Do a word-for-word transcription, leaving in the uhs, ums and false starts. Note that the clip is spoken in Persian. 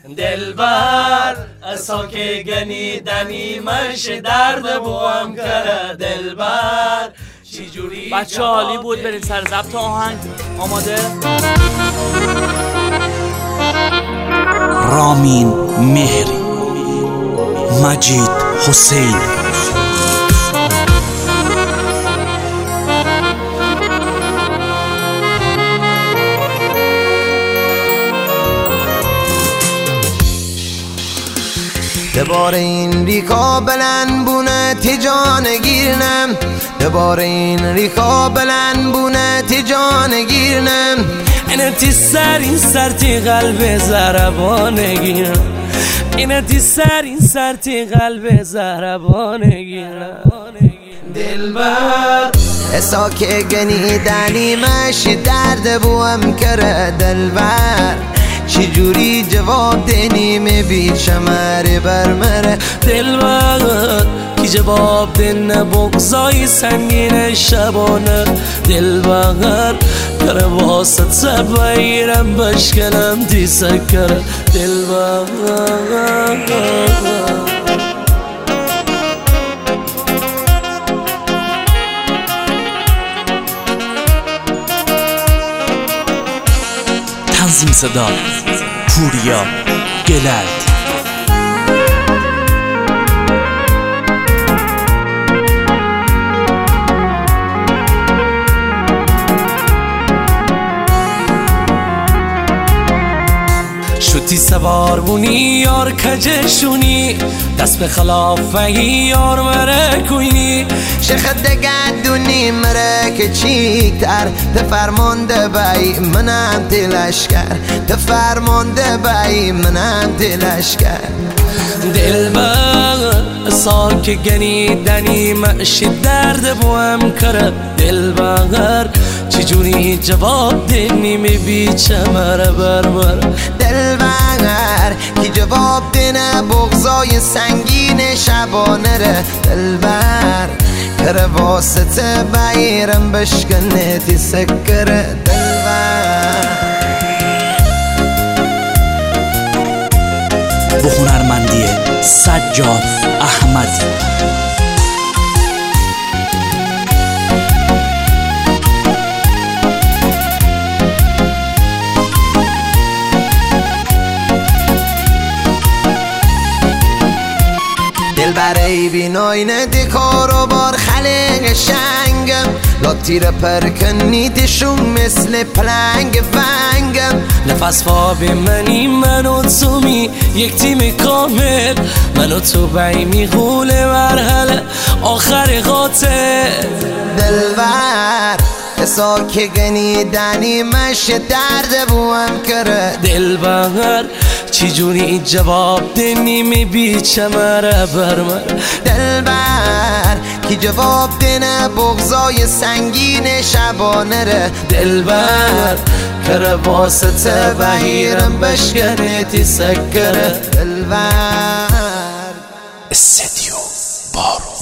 دلبر اسا که گنیدنی مش درد بوام کرد دلبر چی جوری. بچه عالی بود، برید سر ضبط آهنگ. آماده؟ رامین مهری، مجید حسین. دبار این ریکا بلند بونه تی جان گیرنم، دبار این ریکا بلند بونه تی جان گیرنم. اینه تی سر این سر تی قلب زهربان گیرم، اینه تی سر این سر تی قلب زهربان گیرم. دلبر اسا که گنیدنی مش درد بوام کرد دلبر چی جوری جواب دینیم بی شمر برمره. دلبر کی جواب دینه بغضای سنگین شبانه. دلبر کره واسط سبایرم بشکنم تی سکره. دلبر تنظیم صدا پوریا گلد. شدی سوار بونی یار کجشونی، دست به خلافه یار مره کوینی. شخ دگدونی مره که چیکتر تفرمانده بای منم تلشکر، تفرمانده بای منم تلشکر. دلبر اسا که گنیدنی مش درد بوام کرد دلبر چی جوری جواب دینی می بی چمره برمره. دلبر کی جواب دینه بغضای سنگین شبانه ره. دلبر کره واسطه بایرم بشکنه تی سکره. دلبر و هنرمندی سجاد احمدی. برای بیناینه دی کارو بار خلق شنگم، لاتیر پرکنیدشون مثل پلنگ فنگم. نفس فابی منی منو تو می یک تیم کامل، منو تو بی می غول مرحله آخر قاتل. دلبر اسا که گنیدنی مش درد بوام کرد دلبر چی جوری جواب دینی می بی چمره برمر. دلبر کی جواب دینه بغضای سنگین شبانه ره. دلبر کره واسطه بهیرم بشکنه تی سکره. دلبر استدیو بارو.